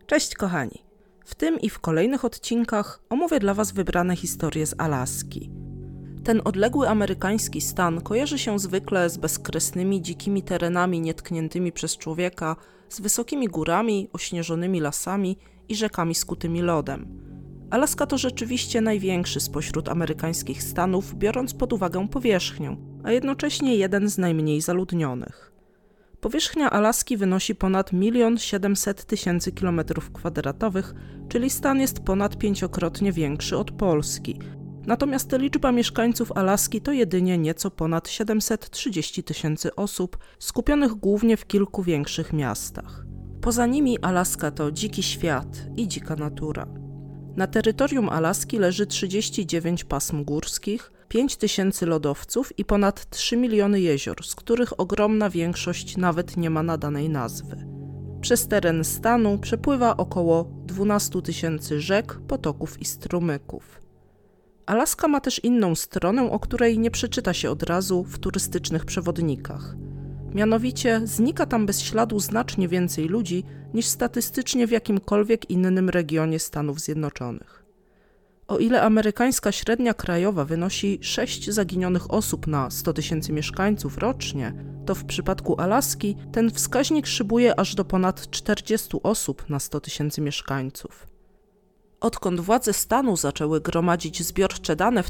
Cześć kochani! W tym i w kolejnych odcinkach omówię dla Was wybrane historie z Alaski. Ten odległy amerykański stan kojarzy się zwykle z bezkresnymi, dzikimi terenami nietkniętymi przez człowieka, z wysokimi górami, ośnieżonymi lasami i rzekami skutymi lodem. Alaska to rzeczywiście największy spośród amerykańskich stanów, biorąc pod uwagę powierzchnię, a jednocześnie jeden z najmniej zaludnionych. Powierzchnia Alaski wynosi ponad 1 700 000 km², czyli stan jest ponad 5-krotnie większy od Polski. Natomiast liczba mieszkańców Alaski to jedynie nieco ponad 730 000 osób, skupionych głównie w kilku większych miastach. Poza nimi Alaska to dziki świat i dzika natura. Na terytorium Alaski leży 39 pasm górskich, 5000 lodowców i ponad 3 miliony jezior, z których ogromna większość nawet nie ma nadanej nazwy. Przez teren stanu przepływa około 12 000 rzek, potoków i strumyków. Alaska ma też inną stronę, o której nie przeczyta się od razu w turystycznych przewodnikach. Mianowicie znika tam bez śladu znacznie więcej ludzi niż statystycznie w jakimkolwiek innym regionie Stanów Zjednoczonych. O ile amerykańska średnia krajowa wynosi 6 zaginionych osób na 100 000 mieszkańców rocznie, to w przypadku Alaski ten wskaźnik szybuje aż do ponad 40 osób na 100 000 mieszkańców. Odkąd władze stanu zaczęły gromadzić zbiorcze dane w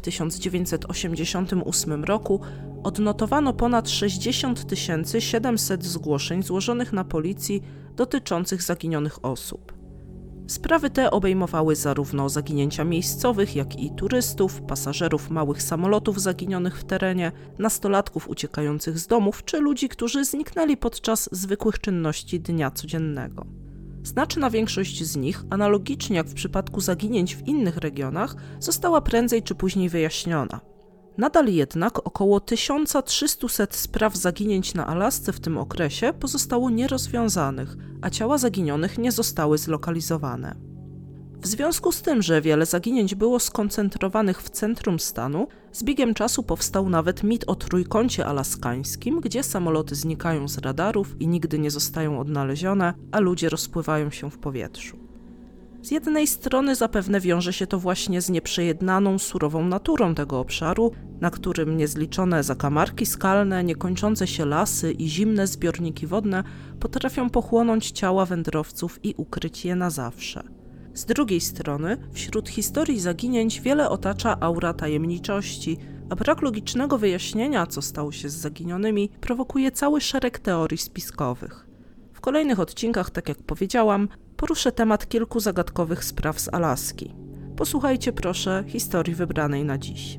1988 roku, odnotowano ponad 60 700 zgłoszeń złożonych na policji dotyczących zaginionych osób. Sprawy te obejmowały zarówno zaginięcia miejscowych, jak i turystów, pasażerów małych samolotów zaginionych w terenie, nastolatków uciekających z domów czy ludzi, którzy zniknęli podczas zwykłych czynności dnia codziennego. Znaczna większość z nich, analogicznie jak w przypadku zaginięć w innych regionach, została prędzej czy później wyjaśniona. Nadal jednak około 1300 spraw zaginięć na Alasce w tym okresie pozostało nierozwiązanych, a ciała zaginionych nie zostały zlokalizowane. W związku z tym, że wiele zaginięć było skoncentrowanych w centrum stanu, z biegiem czasu powstał nawet mit o trójkącie alaskańskim, gdzie samoloty znikają z radarów i nigdy nie zostają odnalezione, a ludzie rozpływają się w powietrzu. Z jednej strony zapewne wiąże się to właśnie z nieprzejednaną, surową naturą tego obszaru, na którym niezliczone zakamarki skalne, niekończące się lasy i zimne zbiorniki wodne potrafią pochłonąć ciała wędrowców i ukryć je na zawsze. Z drugiej strony, wśród historii zaginięć wiele otacza aura tajemniczości, a brak logicznego wyjaśnienia, co stało się z zaginionymi, prowokuje cały szereg teorii spiskowych. W kolejnych odcinkach, tak jak powiedziałam, poruszę temat kilku zagadkowych spraw z Alaski. Posłuchajcie proszę historii wybranej na dziś.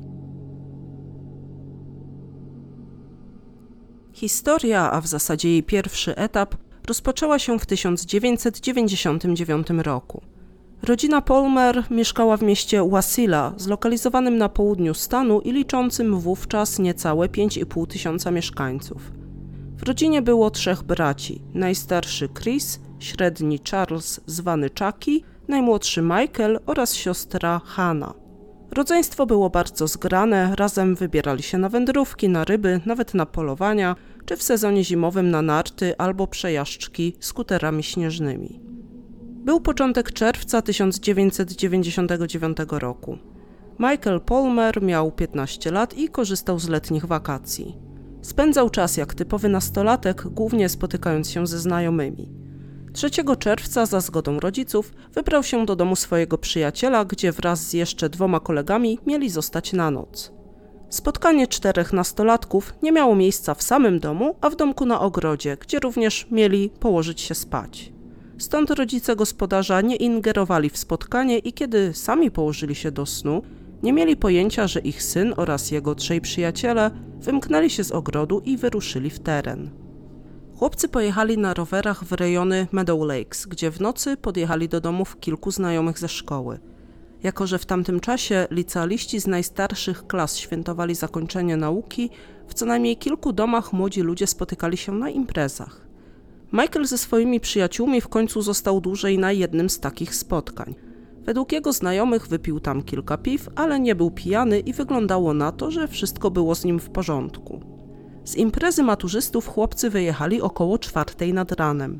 Historia, a w zasadzie jej pierwszy etap, rozpoczęła się w 1999 roku. Rodzina Palmer mieszkała w mieście Wasilla, zlokalizowanym na południu stanu i liczącym wówczas niecałe 5500 mieszkańców. W rodzinie było 3 braci, najstarszy Chris, średni Charles zwany Chucky, najmłodszy Michael oraz siostra Hannah. Rodzeństwo było bardzo zgrane, razem wybierali się na wędrówki, na ryby, nawet na polowania, czy w sezonie zimowym na narty albo przejażdżki skuterami śnieżnymi. Był początek czerwca 1999 roku. Michael Palmer miał 15 lat i korzystał z letnich wakacji. Spędzał czas jak typowy nastolatek, głównie spotykając się ze znajomymi. 3 czerwca za zgodą rodziców wybrał się do domu swojego przyjaciela, gdzie wraz z jeszcze 2 kolegami mieli zostać na noc. Spotkanie 4 nastolatków nie miało miejsca w samym domu, a w domku na ogrodzie, gdzie również mieli położyć się spać. Stąd rodzice gospodarza nie ingerowali w spotkanie i kiedy sami położyli się do snu, nie mieli pojęcia, że ich syn oraz jego 3 przyjaciele wymknęli się z ogrodu i wyruszyli w teren. Chłopcy pojechali na rowerach w rejony Meadow Lakes, gdzie w nocy podjechali do domów kilku znajomych ze szkoły. Jako że w tamtym czasie licealiści z najstarszych klas świętowali zakończenie nauki, w co najmniej kilku domach młodzi ludzie spotykali się na imprezach. Michael ze swoimi przyjaciółmi w końcu został dłużej na jednym z takich spotkań. Według jego znajomych wypił tam kilka piw, ale nie był pijany i wyglądało na to, że wszystko było z nim w porządku. Z imprezy maturzystów chłopcy wyjechali około 4 nad ranem.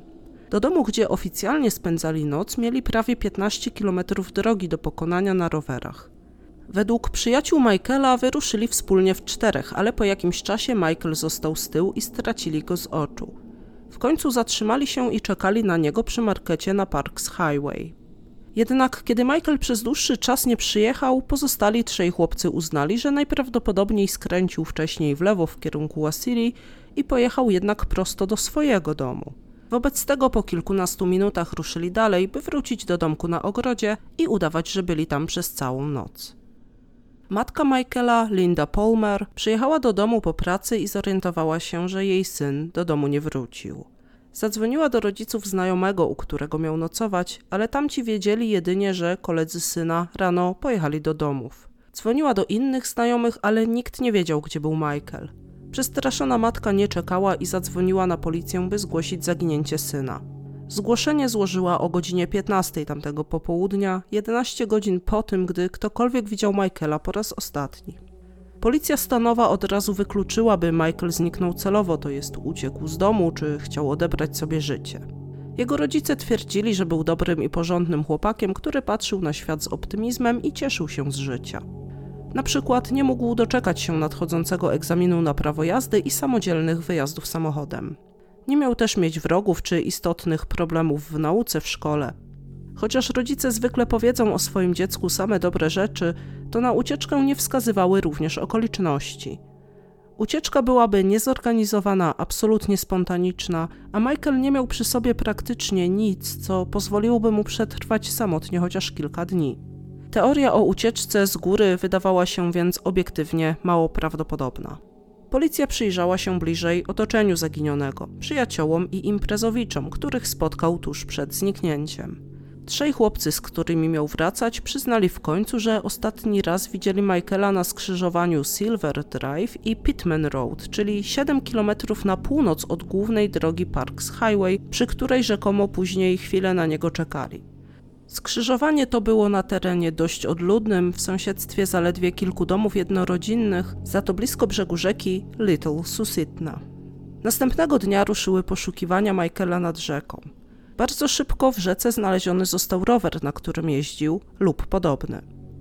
Do domu, gdzie oficjalnie spędzali noc, mieli prawie 15 km drogi do pokonania na rowerach. Według przyjaciół Michaela wyruszyli wspólnie w 4, ale po jakimś czasie Michael został z tyłu i stracili go z oczu. W końcu zatrzymali się i czekali na niego przy markecie na Parks Highway. Jednak kiedy Michael przez dłuższy czas nie przyjechał, pozostali 3 chłopcy uznali, że najprawdopodobniej skręcił wcześniej w lewo w kierunku Wasili i pojechał jednak prosto do swojego domu. Wobec tego po kilkunastu minutach ruszyli dalej, by wrócić do domku na ogrodzie i udawać, że byli tam przez całą noc. Matka Michaela, Linda Palmer, przyjechała do domu po pracy i zorientowała się, że jej syn do domu nie wrócił. Zadzwoniła do rodziców znajomego, u którego miał nocować, ale tamci wiedzieli jedynie, że koledzy syna rano pojechali do domów. Dzwoniła do innych znajomych, ale nikt nie wiedział, gdzie był Michael. Przestraszona matka nie czekała i zadzwoniła na policję, by zgłosić zaginięcie syna. Zgłoszenie złożyła o godzinie 15 tamtego popołudnia, 11 godzin po tym, gdy ktokolwiek widział Michaela po raz ostatni. Policja stanowa od razu wykluczyła, by Michael zniknął celowo, to jest uciekł z domu, czy chciał odebrać sobie życie. Jego rodzice twierdzili, że był dobrym i porządnym chłopakiem, który patrzył na świat z optymizmem i cieszył się z życia. Na przykład nie mógł doczekać się nadchodzącego egzaminu na prawo jazdy i samodzielnych wyjazdów samochodem. Nie miał też mieć wrogów czy istotnych problemów w nauce w szkole. Chociaż rodzice zwykle powiedzą o swoim dziecku same dobre rzeczy, to na ucieczkę nie wskazywały również okoliczności. Ucieczka byłaby niezorganizowana, absolutnie spontaniczna, a Michael nie miał przy sobie praktycznie nic, co pozwoliłoby mu przetrwać samotnie chociaż kilka dni. Teoria o ucieczce z góry wydawała się więc obiektywnie mało prawdopodobna. Policja przyjrzała się bliżej otoczeniu zaginionego, przyjaciołom i imprezowiczom, których spotkał tuż przed zniknięciem. 3 chłopcy, z którymi miał wracać, przyznali w końcu, że ostatni raz widzieli Michaela na skrzyżowaniu Silver Drive i Pittman Road, czyli 7 km na północ od głównej drogi Parks Highway, przy której rzekomo później chwilę na niego czekali. Skrzyżowanie to było na terenie dość odludnym, w sąsiedztwie zaledwie kilku domów jednorodzinnych, za to blisko brzegu rzeki Little Susitna. Następnego dnia ruszyły poszukiwania Michaela nad rzeką. Bardzo szybko w rzece znaleziony został rower, na którym jeździł, lub podobny.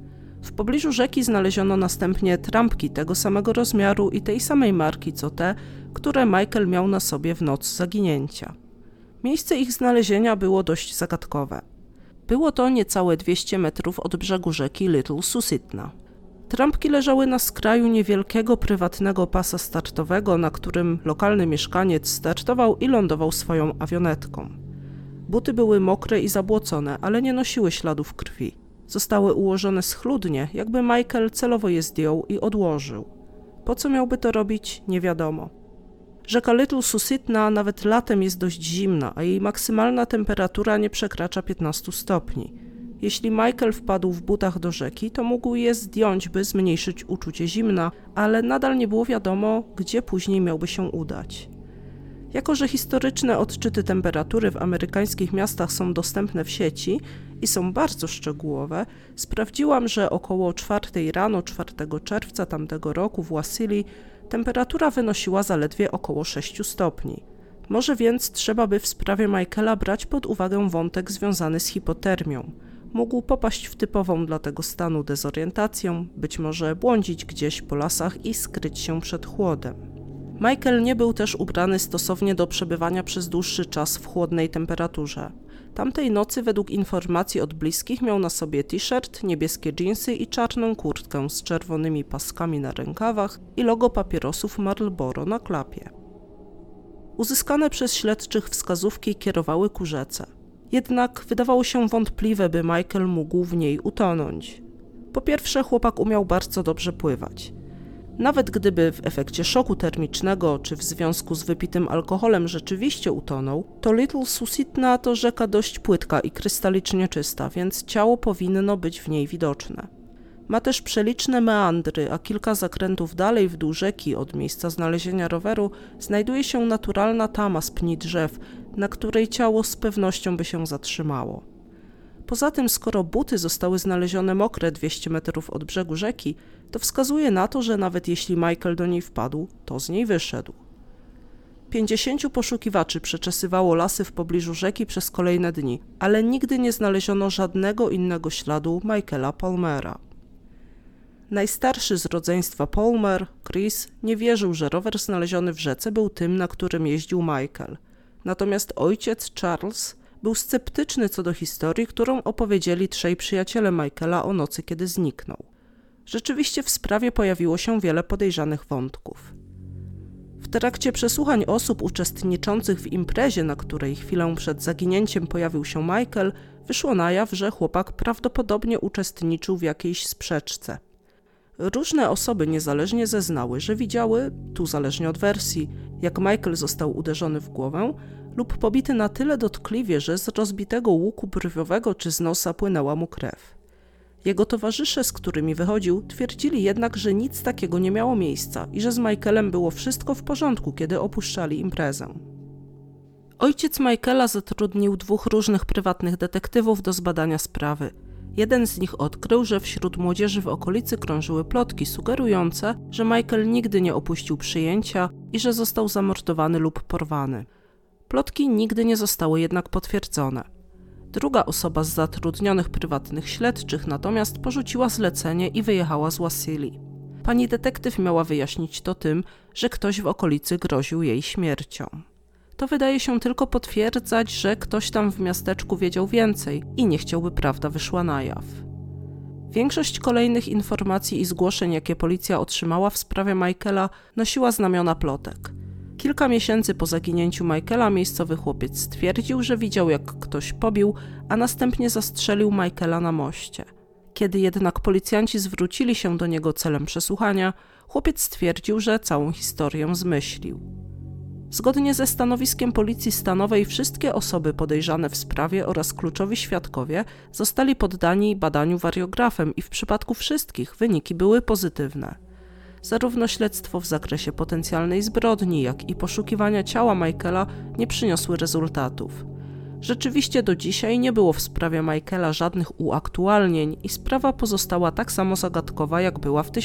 W pobliżu rzeki znaleziono następnie trampki tego samego rozmiaru i tej samej marki co te, które Michael miał na sobie w noc zaginięcia. Miejsce ich znalezienia było dość zagadkowe. Było to niecałe 200 metrów od brzegu rzeki Little Susitna. Trampki leżały na skraju niewielkiego prywatnego pasa startowego, na którym lokalny mieszkaniec startował i lądował swoją awionetką. Buty były mokre i zabłocone, ale nie nosiły śladów krwi. Zostały ułożone schludnie, jakby Michael celowo je zdjął i odłożył. Po co miałby to robić, nie wiadomo. Rzeka Little Susitna nawet latem jest dość zimna, a jej maksymalna temperatura nie przekracza 15 stopni. Jeśli Michael wpadł w butach do rzeki, to mógł je zdjąć, by zmniejszyć uczucie zimna, ale nadal nie było wiadomo, gdzie później miałby się udać. Jako że historyczne odczyty temperatury w amerykańskich miastach są dostępne w sieci i są bardzo szczegółowe, sprawdziłam, że około 4 rano 4 czerwca tamtego roku w Wasili temperatura wynosiła zaledwie około 6 stopni. Może więc trzeba by w sprawie Michaela brać pod uwagę wątek związany z hipotermią. Mógł popaść w typową dla tego stanu dezorientację, być może błądzić gdzieś po lasach i skryć się przed chłodem. Michael nie był też ubrany stosownie do przebywania przez dłuższy czas w chłodnej temperaturze. Tamtej nocy według informacji od bliskich miał na sobie t-shirt, niebieskie dżinsy i czarną kurtkę z czerwonymi paskami na rękawach i logo papierosów Marlboro na klapie. Uzyskane przez śledczych wskazówki kierowały ku rzece. Jednak wydawało się wątpliwe, by Michael mógł w niej utonąć. Po pierwsze, chłopak umiał bardzo dobrze pływać. Nawet gdyby w efekcie szoku termicznego czy w związku z wypitym alkoholem rzeczywiście utonął, to Little Susitna to rzeka dość płytka i krystalicznie czysta, więc ciało powinno być w niej widoczne. Ma też przeliczne meandry, a kilka zakrętów dalej w dół rzeki od miejsca znalezienia roweru znajduje się naturalna tama z pni drzew, na której ciało z pewnością by się zatrzymało. Poza tym, skoro buty zostały znalezione mokre 200 metrów od brzegu rzeki, to wskazuje na to, że nawet jeśli Michael do niej wpadł, to z niej wyszedł. 50 poszukiwaczy przeczesywało lasy w pobliżu rzeki przez kolejne dni, ale nigdy nie znaleziono żadnego innego śladu Michaela Palmera. Najstarszy z rodzeństwa Palmer, Chris, nie wierzył, że rower znaleziony w rzece był tym, na którym jeździł Michael. Natomiast ojciec Charles był sceptyczny co do historii, którą opowiedzieli trzej przyjaciele Michaela o nocy, kiedy zniknął. Rzeczywiście w sprawie pojawiło się wiele podejrzanych wątków. W trakcie przesłuchań osób uczestniczących w imprezie, na której chwilę przed zaginięciem pojawił się Michael, wyszło na jaw, że chłopak prawdopodobnie uczestniczył w jakiejś sprzeczce. Różne osoby niezależnie zeznały, że widziały, tu zależnie od wersji, jak Michael został uderzony w głowę lub pobity na tyle dotkliwie, że z rozbitego łuku brwiowego czy z nosa płynęła mu krew. Jego towarzysze, z którymi wychodził, twierdzili jednak, że nic takiego nie miało miejsca i że z Michaelem było wszystko w porządku, kiedy opuszczali imprezę. Ojciec Michaela zatrudnił 2 różnych prywatnych detektywów do zbadania sprawy. Jeden z nich odkrył, że wśród młodzieży w okolicy krążyły plotki sugerujące, że Michael nigdy nie opuścił przyjęcia i że został zamordowany lub porwany. Plotki nigdy nie zostały jednak potwierdzone. Druga osoba z zatrudnionych prywatnych śledczych natomiast porzuciła zlecenie i wyjechała z Wasili. Pani detektyw miała wyjaśnić to tym, że ktoś w okolicy groził jej śmiercią. To wydaje się tylko potwierdzać, że ktoś tam w miasteczku wiedział więcej i nie chciałby prawda wyszła na jaw. Większość kolejnych informacji i zgłoszeń, jakie policja otrzymała w sprawie Michaela, nosiła znamiona plotek. Kilka miesięcy po zaginięciu Michaela miejscowy chłopiec stwierdził, że widział, jak ktoś pobił, a następnie zastrzelił Michaela na moście. Kiedy jednak policjanci zwrócili się do niego celem przesłuchania, chłopiec stwierdził, że całą historię zmyślił. Zgodnie ze stanowiskiem Policji Stanowej wszystkie osoby podejrzane w sprawie oraz kluczowi świadkowie zostali poddani badaniu wariografem i w przypadku wszystkich wyniki były pozytywne. Zarówno śledztwo w zakresie potencjalnej zbrodni, jak i poszukiwania ciała Michaela nie przyniosły rezultatów. Rzeczywiście do dzisiaj nie było w sprawie Michaela żadnych uaktualnień i sprawa pozostała tak samo zagadkowa, jak była w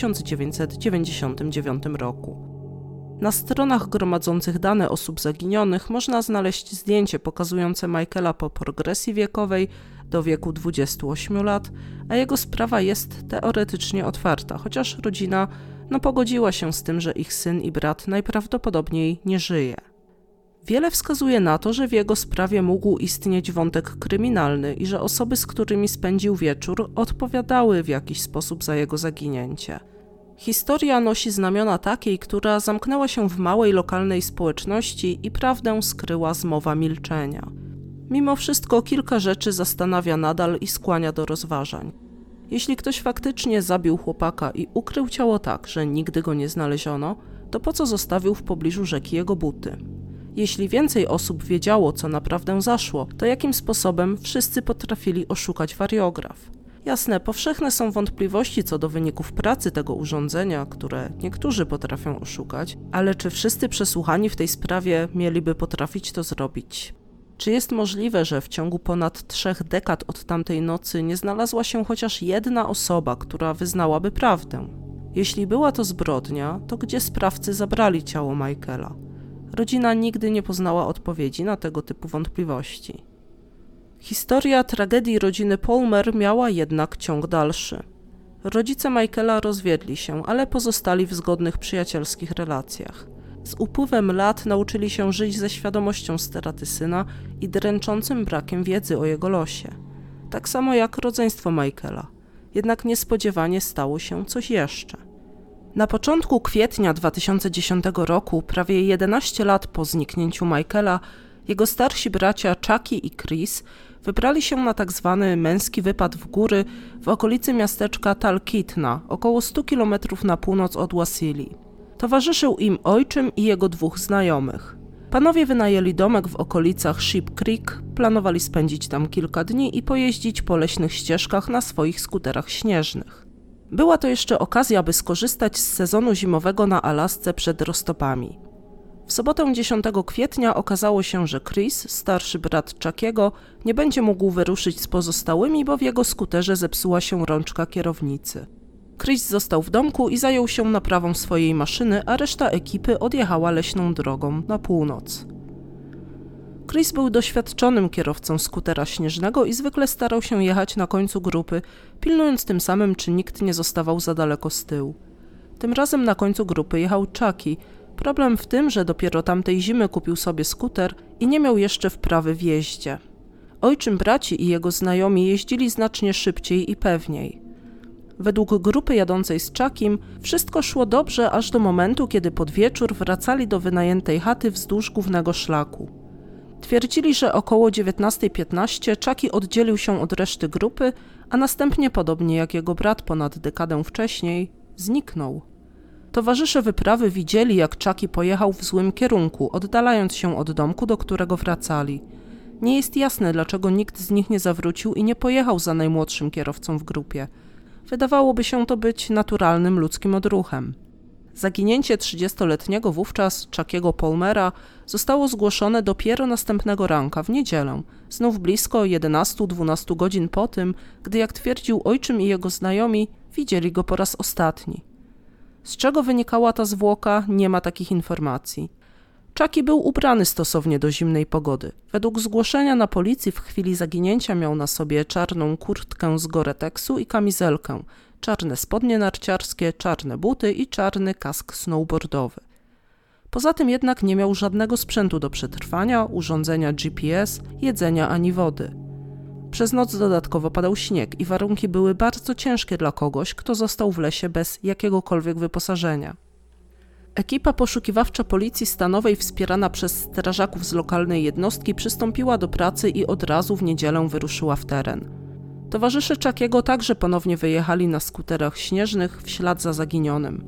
1999 roku. Na stronach gromadzących dane osób zaginionych można znaleźć zdjęcie pokazujące Michaela po progresji wiekowej do wieku 28 lat, a jego sprawa jest teoretycznie otwarta, chociaż rodzina pogodziła się z tym, że ich syn i brat najprawdopodobniej nie żyje. Wiele wskazuje na to, że w jego sprawie mógł istnieć wątek kryminalny i że osoby, z którymi spędził wieczór, odpowiadały w jakiś sposób za jego zaginięcie. Historia nosi znamiona takiej, która zamknęła się w małej lokalnej społeczności i prawdę skryła zmowa milczenia. Mimo wszystko kilka rzeczy zastanawia nadal i skłania do rozważań. Jeśli ktoś faktycznie zabił chłopaka i ukrył ciało tak, że nigdy go nie znaleziono, to po co zostawił w pobliżu rzeki jego buty? Jeśli więcej osób wiedziało, co naprawdę zaszło, to jakim sposobem wszyscy potrafili oszukać wariograf? Jasne, powszechne są wątpliwości co do wyników pracy tego urządzenia, które niektórzy potrafią oszukać, ale czy wszyscy przesłuchani w tej sprawie mieliby potrafić to zrobić? Czy jest możliwe, że w ciągu ponad 3 dekad od tamtej nocy nie znalazła się chociaż jedna osoba, która wyznałaby prawdę? Jeśli była to zbrodnia, to gdzie sprawcy zabrali ciało Michaela? Rodzina nigdy nie poznała odpowiedzi na tego typu wątpliwości. Historia tragedii rodziny Palmer miała jednak ciąg dalszy. Rodzice Michaela rozwiedli się, ale pozostali w zgodnych przyjacielskich relacjach. Z upływem lat nauczyli się żyć ze świadomością straty syna i dręczącym brakiem wiedzy o jego losie. Tak samo jak rodzeństwo Michaela. Jednak niespodziewanie stało się coś jeszcze. Na początku kwietnia 2010 roku, prawie 11 lat po zniknięciu Michaela, jego starsi bracia Chucky i Chris wybrali się na tak zwany męski wypad w góry w okolicy miasteczka Talkeetna, około 100 km na północ od Wasili. Towarzyszył im ojczym i jego 2 znajomych. Panowie wynajęli domek w okolicach Sheep Creek, planowali spędzić tam kilka dni i pojeździć po leśnych ścieżkach na swoich skuterach śnieżnych. Była to jeszcze okazja, by skorzystać z sezonu zimowego na Alasce przed roztopami. W sobotę 10 kwietnia okazało się, że Chris, starszy brat Chuckiego, nie będzie mógł wyruszyć z pozostałymi, bo w jego skuterze zepsuła się rączka kierownicy. Chris został w domku i zajął się naprawą swojej maszyny, a reszta ekipy odjechała leśną drogą na północ. Chris był doświadczonym kierowcą skutera śnieżnego i zwykle starał się jechać na końcu grupy, pilnując tym samym, czy nikt nie zostawał za daleko z tyłu. Tym razem na końcu grupy jechał Chucky. Problem w tym, że dopiero tamtej zimy kupił sobie skuter i nie miał jeszcze wprawy w jeździe. Ojczym braci i jego znajomi jeździli znacznie szybciej i pewniej. Według grupy jadącej z Chuckiem wszystko szło dobrze aż do momentu, kiedy pod wieczór wracali do wynajętej chaty wzdłuż głównego szlaku. Twierdzili, że około 19:15 Chucky oddzielił się od reszty grupy, a następnie, podobnie jak jego brat ponad dekadę wcześniej, zniknął. Towarzysze wyprawy widzieli, jak Chucky pojechał w złym kierunku, oddalając się od domku, do którego wracali. Nie jest jasne, dlaczego nikt z nich nie zawrócił i nie pojechał za najmłodszym kierowcą w grupie. Wydawałoby się to być naturalnym ludzkim odruchem. Zaginięcie 30-letniego wówczas Chuckiego Palmera zostało zgłoszone dopiero następnego ranka, w niedzielę, znów blisko 11-12 godzin po tym, gdy, jak twierdził ojczym i jego znajomi, widzieli go po raz ostatni. Z czego wynikała ta zwłoka, nie ma takich informacji. Chucky był ubrany stosownie do zimnej pogody. Według zgłoszenia na policji w chwili zaginięcia miał na sobie czarną kurtkę z Gore-Texu i kamizelkę, czarne spodnie narciarskie, czarne buty i czarny kask snowboardowy. Poza tym jednak nie miał żadnego sprzętu do przetrwania, urządzenia GPS, jedzenia ani wody. Przez noc dodatkowo padał śnieg i warunki były bardzo ciężkie dla kogoś, kto został w lesie bez jakiegokolwiek wyposażenia. Ekipa poszukiwawcza policji stanowej wspierana przez strażaków z lokalnej jednostki przystąpiła do pracy i od razu w niedzielę wyruszyła w teren. Towarzysze Chuckiego także ponownie wyjechali na skuterach śnieżnych w ślad za zaginionym.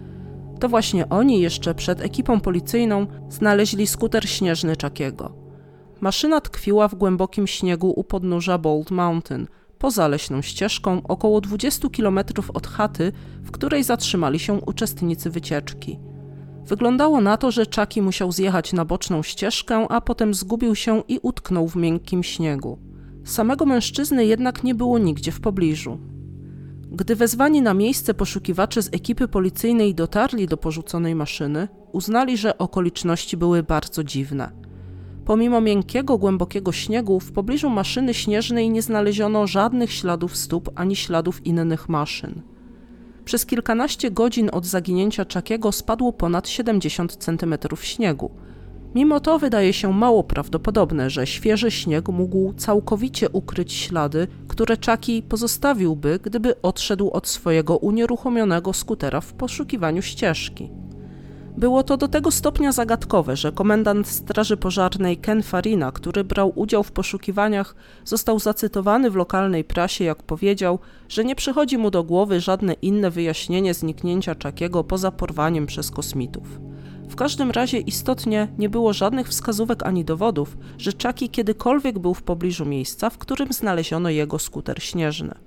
To właśnie oni jeszcze przed ekipą policyjną znaleźli skuter śnieżny Chuckiego. Maszyna tkwiła w głębokim śniegu u podnóża Bald Mountain, poza leśną ścieżką, około 20 km od chaty, w której zatrzymali się uczestnicy wycieczki. Wyglądało na to, że Chucky musiał zjechać na boczną ścieżkę, a potem zgubił się i utknął w miękkim śniegu. Samego mężczyzny jednak nie było nigdzie w pobliżu. Gdy wezwani na miejsce poszukiwacze z ekipy policyjnej dotarli do porzuconej maszyny, uznali, że okoliczności były bardzo dziwne. Pomimo miękkiego, głębokiego śniegu, w pobliżu maszyny śnieżnej nie znaleziono żadnych śladów stóp ani śladów innych maszyn. Przez kilkanaście godzin od zaginięcia Chuckiego spadło ponad 70 cm śniegu. Mimo to wydaje się mało prawdopodobne, że świeży śnieg mógł całkowicie ukryć ślady, które Chucky pozostawiłby, gdyby odszedł od swojego unieruchomionego skutera w poszukiwaniu ścieżki. Było to do tego stopnia zagadkowe, że komendant Straży Pożarnej Ken Farina, który brał udział w poszukiwaniach, został zacytowany w lokalnej prasie, jak powiedział, że nie przychodzi mu do głowy żadne inne wyjaśnienie zniknięcia Chuckiego poza porwaniem przez kosmitów. W każdym razie istotnie nie było żadnych wskazówek ani dowodów, że Chucky kiedykolwiek był w pobliżu miejsca, w którym znaleziono jego skuter śnieżny.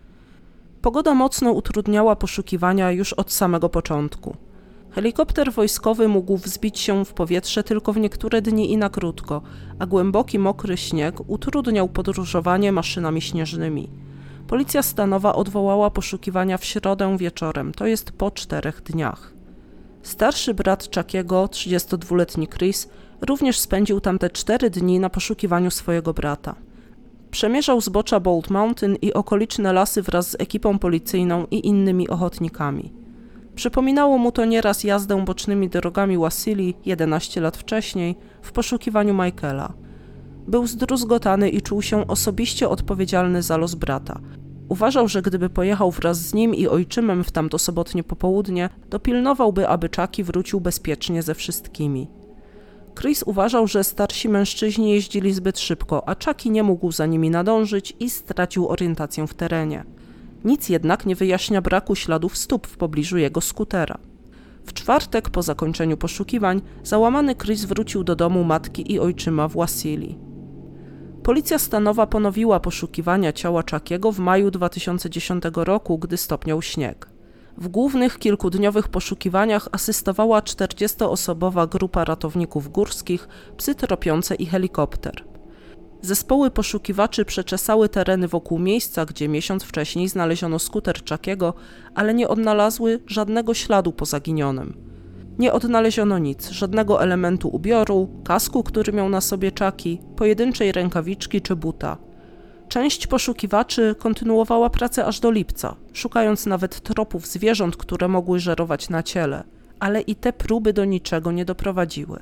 Pogoda mocno utrudniała poszukiwania już od samego początku. Helikopter wojskowy mógł wzbić się w powietrze tylko w niektóre dni i na krótko, a głęboki, mokry śnieg utrudniał podróżowanie maszynami śnieżnymi. Policja stanowa odwołała poszukiwania w środę wieczorem, to jest po 4 dniach. Starszy brat Chuckiego, 32-letni Chris, również spędził tamte 4 dni na poszukiwaniu swojego brata. Przemierzał zbocza Bald Mountain i okoliczne lasy wraz z ekipą policyjną i innymi ochotnikami. Przypominało mu to nieraz jazdę bocznymi drogami Wasili 11 lat wcześniej w poszukiwaniu Michaela. Był zdruzgotany i czuł się osobiście odpowiedzialny za los brata. Uważał, że gdyby pojechał wraz z nim i ojczymem w tamto sobotnie popołudnie, dopilnowałby, aby Chucky wrócił bezpiecznie ze wszystkimi. Chris uważał, że starsi mężczyźni jeździli zbyt szybko, a Chucky nie mógł za nimi nadążyć i stracił orientację w terenie. Nic jednak nie wyjaśnia braku śladów stóp w pobliżu jego skutera. W czwartek, po zakończeniu poszukiwań, załamany Chris wrócił do domu matki i ojczyma w Wasili. Policja stanowa ponowiła poszukiwania ciała Chuckiego w maju 2010 roku, gdy stopniał śnieg. W głównych kilkudniowych poszukiwaniach asystowała 40-osobowa grupa ratowników górskich, psy tropiące i helikopter. Zespoły poszukiwaczy przeczesały tereny wokół miejsca, gdzie miesiąc wcześniej znaleziono skuter Chuckiego, ale nie odnalazły żadnego śladu po zaginionym. Nie odnaleziono nic, żadnego elementu ubioru, kasku, który miał na sobie Chucky, pojedynczej rękawiczki czy buta. Część poszukiwaczy kontynuowała pracę aż do lipca, szukając nawet tropów zwierząt, które mogły żerować na ciele, ale i te próby do niczego nie doprowadziły.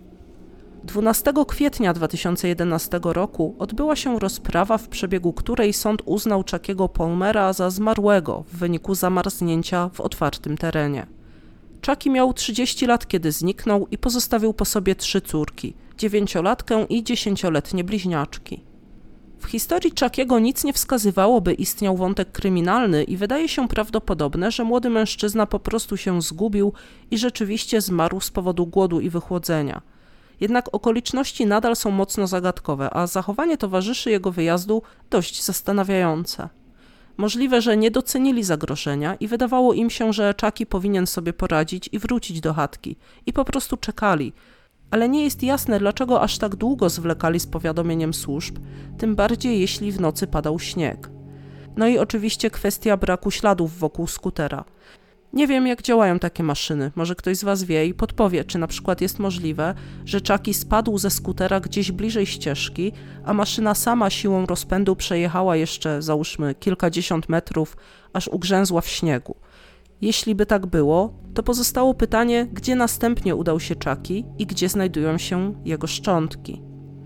12 kwietnia 2011 roku odbyła się rozprawa, w przebiegu której sąd uznał Chuckiego Palmera za zmarłego w wyniku zamarznięcia w otwartym terenie. Chucky miał 30 lat, kiedy zniknął i pozostawił po sobie 3 córki, 9-latkę i 10-letnie bliźniaczki. W historii Chuckiego nic nie wskazywało, by istniał wątek kryminalny i wydaje się prawdopodobne, że młody mężczyzna po prostu się zgubił i rzeczywiście zmarł z powodu głodu i wychłodzenia. Jednak okoliczności nadal są mocno zagadkowe, a zachowanie towarzyszy jego wyjazdu dość zastanawiające. Możliwe, że nie docenili zagrożenia i wydawało im się, że Chucky powinien sobie poradzić i wrócić do chatki i po prostu czekali, ale nie jest jasne, dlaczego aż tak długo zwlekali z powiadomieniem służb, tym bardziej jeśli w nocy padał śnieg. No i oczywiście kwestia braku śladów wokół skutera. Nie wiem, jak działają takie maszyny, może ktoś z Was wie i podpowie, czy na przykład jest możliwe, że Chucky spadł ze skutera gdzieś bliżej ścieżki, a maszyna sama siłą rozpędu przejechała jeszcze, załóżmy, kilkadziesiąt metrów, aż ugrzęzła w śniegu. Jeśli by tak było, to pozostało pytanie, gdzie następnie udał się Chucky i gdzie znajdują się jego szczątki.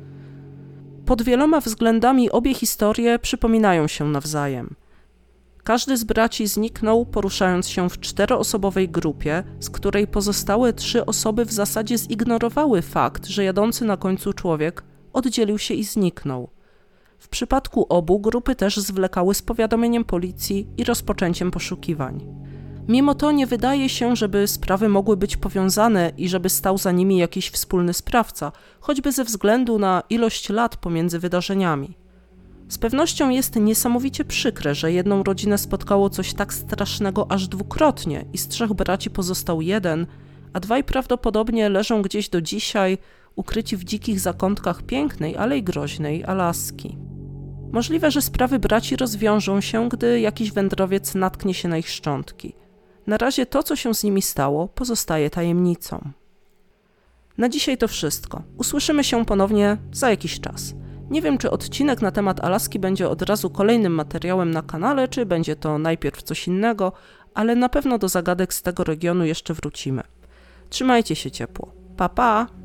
Pod wieloma względami obie historie przypominają się nawzajem. Każdy z braci zniknął, poruszając się w 4-osobowej grupie, z której pozostałe 3 osoby w zasadzie zignorowały fakt, że jadący na końcu człowiek oddzielił się i zniknął. W przypadku obu grupy też zwlekały z powiadomieniem policji i rozpoczęciem poszukiwań. Mimo to nie wydaje się, żeby sprawy mogły być powiązane i żeby stał za nimi jakiś wspólny sprawca, choćby ze względu na ilość lat pomiędzy wydarzeniami. Z pewnością jest niesamowicie przykre, że jedną rodzinę spotkało coś tak strasznego aż dwukrotnie i z 3 braci pozostał 1, a 2 prawdopodobnie leżą gdzieś do dzisiaj, ukryci w dzikich zakątkach pięknej, ale i groźnej Alaski. Możliwe, że sprawy braci rozwiążą się, gdy jakiś wędrowiec natknie się na ich szczątki. Na razie to, co się z nimi stało, pozostaje tajemnicą. Na dzisiaj to wszystko. Usłyszymy się ponownie za jakiś czas. Nie wiem, czy odcinek na temat Alaski będzie od razu kolejnym materiałem na kanale, czy będzie to najpierw coś innego, ale na pewno do zagadek z tego regionu jeszcze wrócimy. Trzymajcie się ciepło. Pa, pa!